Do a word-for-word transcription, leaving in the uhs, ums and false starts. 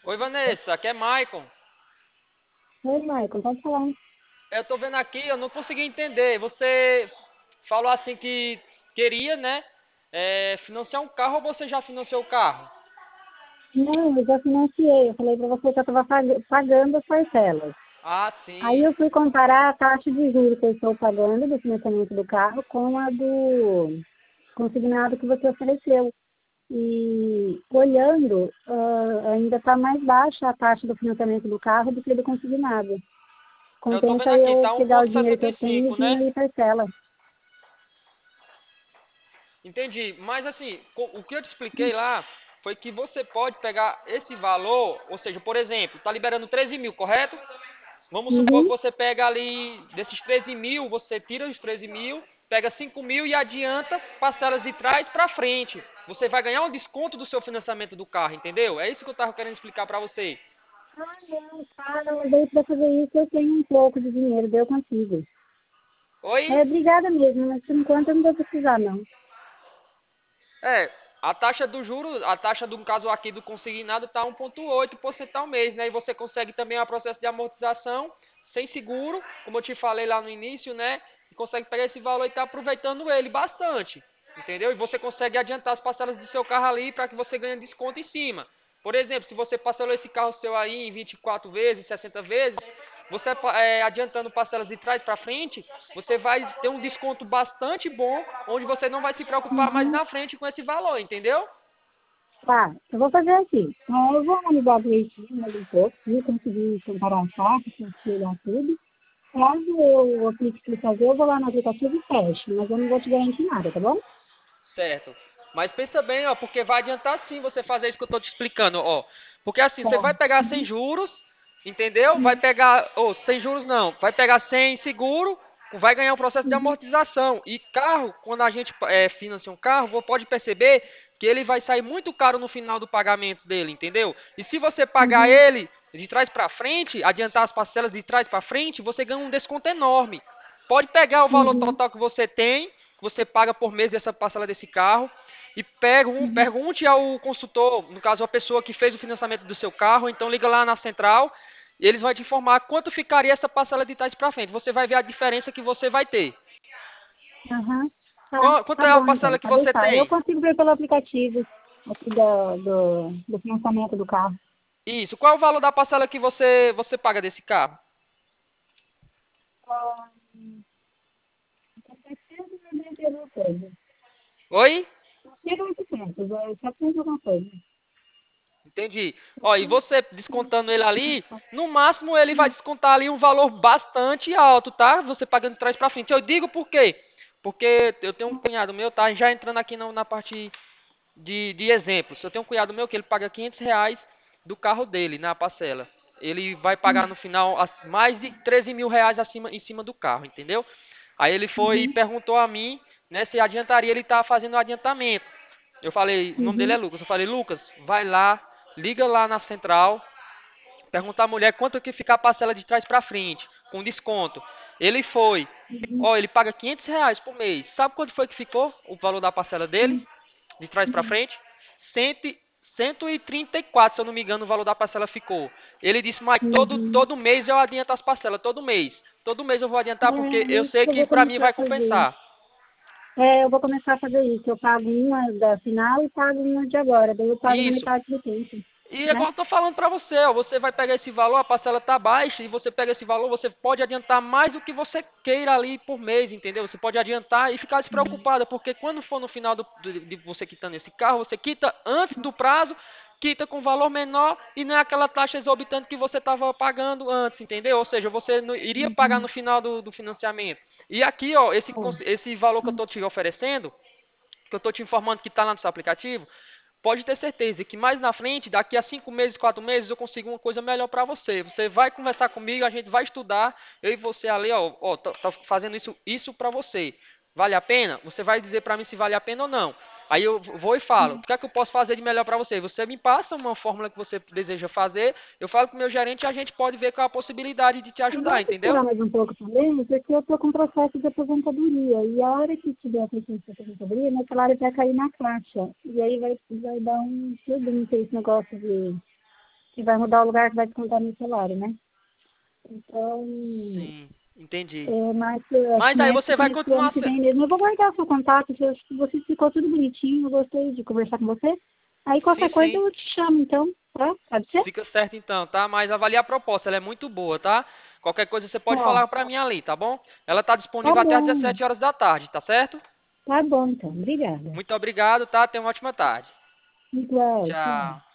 Oi, Vanessa, aqui é Maicon. Oi, Michael, pode falar. Eu tô vendo aqui, eu não consegui entender. Você falou assim que queria, né? é, financiar um carro ou você já financiou o carro? Não, eu já financiei. Eu falei para você que eu estava pagando as parcelas. Ah, Aí sim. eu fui comparar a taxa de juros que eu estou pagando do financiamento do carro com a do consignado que você ofereceu. E olhando, ah, ainda está mais baixa a taxa do financiamento do carro do que do consignado. Eu tô Compensa vendo aqui, eu tá pegar o dinheiro que eu tenho e um vírgula sessenta e cinco, né? diminuir parcela. Entendi. Mas assim, co- o que eu te expliquei lá foi que você pode pegar esse valor, ou seja, por exemplo, tá liberando treze mil, correto? Vamos supor que Uhum, você pega ali, desses treze mil, você tira os treze mil, pega cinco mil e adianta parcelas de trás para frente. Você vai ganhar um desconto do seu financiamento do carro, entendeu? É isso que eu estava querendo explicar para você. cara, mas daí para fazer isso eu tenho um pouco de dinheiro, daí eu consigo. Oi? É, obrigada mesmo, mas por enquanto eu não vou precisar, não. É, a taxa do juro, a taxa do caso aqui do consignado está um vírgula oito por cento ao mês, né? E você consegue também o processo de amortização sem seguro, como eu te falei lá no início, né? E consegue pegar esse valor e tá aproveitando ele bastante, entendeu? E você consegue adiantar as parcelas do seu carro ali para que você ganhe desconto em cima. Por exemplo, se você parcelou esse carro seu aí em vinte e quatro vezes, sessenta vezes, você é, adiantando parcelas de trás para frente, você vai ter um desconto bastante bom, onde você não vai se preocupar mais Uhum. na frente com esse valor, entendeu? Tá, eu vou fazer assim. Então, eu vou analisar direitinho mais um pouco, se eu conseguir comparar as taxas, conseguir olhar tudo. Caso eu opte por fazer, eu vou lá no aplicativo e fecho, mas eu não vou te garantir nada, tá bom? Certo. Mas pensa bem, ó, porque vai adiantar sim você fazer isso que eu tô te explicando, ó. Porque assim, Tá. você vai pegar sem Uhum. juros, entendeu? Vai pegar, ou sem juros não, vai pegar sem seguro, vai ganhar um processo de Uhum. amortização. E carro, quando a gente é, financia um carro, você pode perceber que ele vai sair muito caro no final do pagamento dele, entendeu? E se você pagar Uhum. ele de trás para frente, adiantar as parcelas de trás para frente, você ganha um desconto enorme. Pode pegar o valor Uhum. total que você tem, que você paga por mês essa parcela desse carro, e pergun- Uhum. pergunte ao consultor, no caso a pessoa que fez o financiamento do seu carro, então liga lá na central e eles vão te informar quanto ficaria essa parcela de trás para frente. Você vai ver a diferença que você vai ter. Aham. Tá, Qual- Quanto tá é a bom então, parcela que pode você deixar. Eu tem? consigo ver pelo aplicativo aqui do, do, do financiamento do carro. Isso. Qual é o valor da parcela que você você paga desse carro? Ah, setecentos e noventa e alguma coisa. Oi? Não chega a oitocentos, é setecentos e alguma coisa. Entendi. Ó, e você descontando ele ali, no máximo ele vai descontar ali um valor bastante alto, tá? Você pagando de trás para frente. Eu digo por quê? Porque eu tenho um cunhado meu, tá? Já entrando aqui na, na parte de, de exemplos. Eu tenho um cunhado meu que ele paga quinhentos reais do carro dele na parcela. Ele vai pagar no final as- mais de treze mil reais acima, em cima do carro, entendeu? Aí ele foi e Uhum. perguntou a mim, né, se adiantaria ele estar fazendo o adiantamento. Eu falei, o nome dele é Uhum. Lucas. Eu falei, Lucas, vai lá, liga lá na central, perguntar à mulher quanto que fica a parcela de trás para frente, com desconto. Ele foi. Uhum. Ó, ele paga quinhentos reais por mês. Sabe quanto foi que ficou o valor da parcela dele? Uhum. De trás para frente? cem, cento e trinta e quatro, se eu não me engano, o valor da parcela ficou. Ele disse, mas todo, Uhum. todo mês eu adianto as parcelas, todo mês. Todo mês eu vou adiantar porque É eu isso sei que eu que vou para mim começar vai a fazer. compensar. É, eu vou começar a fazer isso. Eu pago uma da final e pago uma de agora. Daí eu pago na Isso. metade do tempo, E é né? igual eu tô falando para você, ó, você vai pegar esse valor, a parcela tá baixa, e você pega esse valor, você pode adiantar mais do que você queira ali por mês, entendeu? Você pode adiantar e ficar despreocupada, porque quando for no final do, do- de você quitando esse carro, você quita antes do prazo, quita com valor menor e não é aquela taxa exorbitante que você estava pagando antes, entendeu? Ou seja, você não, iria pagar no final do, do financiamento. E aqui, ó, esse, esse valor que eu tô te oferecendo, que eu tô te informando que está lá no seu aplicativo, pode ter certeza que mais na frente, daqui a cinco meses, quatro meses, eu consigo uma coisa melhor para você. Você vai conversar comigo, a gente vai estudar, eu e você ali, ó, ó tô, tô fazendo isso, isso para você. Vale a pena? Você vai dizer para mim se vale a pena ou não. Aí eu vou e falo, o que é que eu posso fazer de melhor para você? Você me passa uma fórmula que você deseja fazer, eu falo com o meu gerente e a gente pode ver qual é a possibilidade de te ajudar, Vamos entendeu? esperar mais um pouco também, porque eu estou com processo de aposentadoria. E a hora que tiver a questão de aposentadoria, meu salário vai cair na caixa. E aí vai, vai dar um turbinho esse negócio de, que vai mudar o lugar que vai descontar meu salário, né? Então, Sim, entendi. é, mas eu acho que Mas aí nesse você vai começo do ano continuar. que se- vem mesmo, eu vou guardar o seu contato, se eu- se você ficou tudo bonitinho, eu gostei de conversar com você. Aí Sim, qualquer coisa sim. eu te chamo, então, tá? Pode ser? Fica certo então, tá? Mas avalie a proposta, ela é muito boa, tá? Qualquer coisa você pode Tá, falar pra mim ali, tá bom? Ela tá tá disponível até às bom, dezessete horas da tarde, tá certo? tá bom então, obrigada. Muito obrigado, tá? Tenha uma ótima tarde. Igual, tchau. Tchau.